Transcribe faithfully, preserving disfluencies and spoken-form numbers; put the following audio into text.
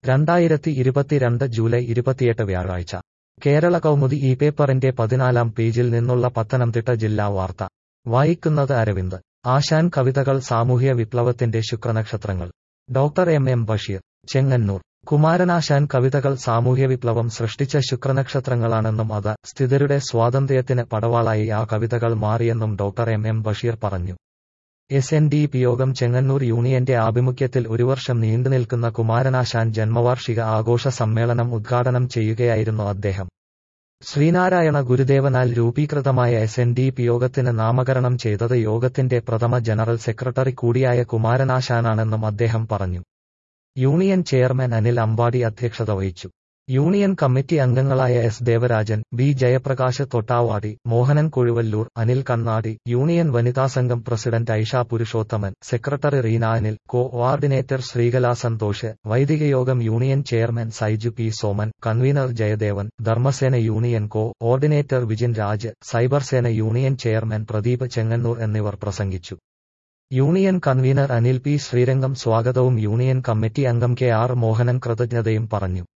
രണ്ടായിരത്തി ഇരുപത്തിരണ്ട് ജൂലൈ ഇരുപത്തിയെട്ട് വ്യാഴാഴ്ച കേരള കൗമുദി ഈ പേപ്പറിന്റെ പതിനാലാം പേജിൽ നിന്നുള്ള പത്തനംതിട്ട ജില്ലാ വാർത്ത വായിക്കുന്നത് അരവിന്ദ്. ആശാൻ കവിതകൾ സാമൂഹ്യ വിപ്ലവത്തിന്റെ ശുക്രനക്ഷത്രങ്ങൾ. Doctor M M Basheer, Chengannur. Kumaranasan കവിതകൾ സാമൂഹ്യവിപ്ലവം സൃഷ്ടിച്ച ശുക്രനക്ഷത്രങ്ങളാണെന്നും അത് സ്ഥിതരുടെ സ്വാതന്ത്ര്യത്തിന് പടവാളായി ആ കവിതകൾ മാറിയെന്നും ഡോക്ടർ എം എം ബഷീർ പറഞ്ഞു. എസ് എൻ ഡി പി യോഗം ചെങ്ങന്നൂർ യൂണിയന്റെ ആഭിമുഖ്യത്തിൽ ഒരു വർഷം നീണ്ടുനിൽക്കുന്ന കുമാരനാശാൻ ജന്മവാർഷിക ആഘോഷ സമ്മേളനം ഉദ്ഘാടനം ചെയ്യുകയായിരുന്നു അദ്ദേഹം. ശ്രീനാരായണ ഗുരുദേവനാൽ രൂപീകൃതമായ എസ് എൻ ഡി പി യോഗത്തിന് നാമകരണം ചെയ്തത് യോഗത്തിന്റെ പ്രഥമ ജനറൽ സെക്രട്ടറി കൂടിയായ കുമാരനാശാനാണെന്നും അദ്ദേഹം പറഞ്ഞു. യൂണിയൻ ചെയർമാൻ അനിൽ അമ്പാടി അധ്യക്ഷത വഹിച്ചു. യൂണിയൻ കമ്മിറ്റി അംഗങ്ങളായ S Devarajan, B Jayaprakash Thottavadi, Mohanan Kozhuvallur, Anil Kannadi, union വനിതാസംഘം president Aisha Purushothaman, secretary Reena Anil, coordinator Sreekala Santhosh, വൈദികയോഗം union chairman Saiju P Soman, convener Jayadevan, Dharmasena union coordinator Vijin Raj, സൈബർസേന യൂണിയൻ ചെയർമാൻ പ്രദീപ് ചെങ്ങന്നൂർ എന്നിവർ പ്രസംഗിച്ചു. Union convener Anil P Sreerangam സ്വാഗതവും യൂണിയൻ കമ്മിറ്റി അംഗം കെ ആർ മോഹനൻ കൃതജ്ഞതയും പറഞ്ഞു.